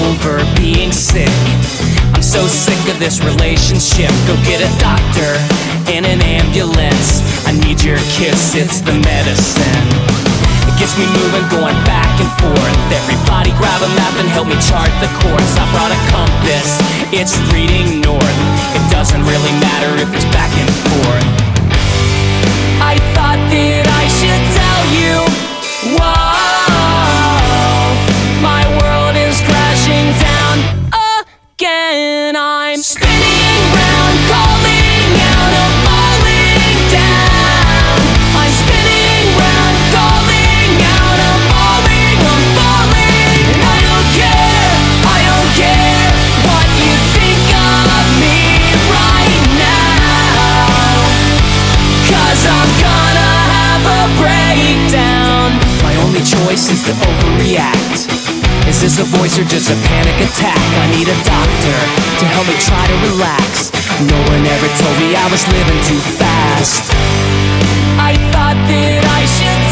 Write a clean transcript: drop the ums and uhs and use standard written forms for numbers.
over being sick. I'm so sick of this relationship. Go get a doctor and an ambulance. I need your kiss, it's the medicine. It gets me moving, going back and forth. Everybody grab a map and help me chart the course. I brought a compass, it's reading north. It doesn't really matter if it's back and forth. I thought that I should tell you, whoa, my world is crashing down again. I'm spinning round, calling out, I'm falling down. I'm spinning round, calling out, I'm falling. And I don't care what you think of me right now, 'cause I'm gonna have a breakdown. My only choice is to overreact. Is this a voice or just a panic attack? I need a doctor to help me try to relax. No one ever told me I was living too fast. I thought that I should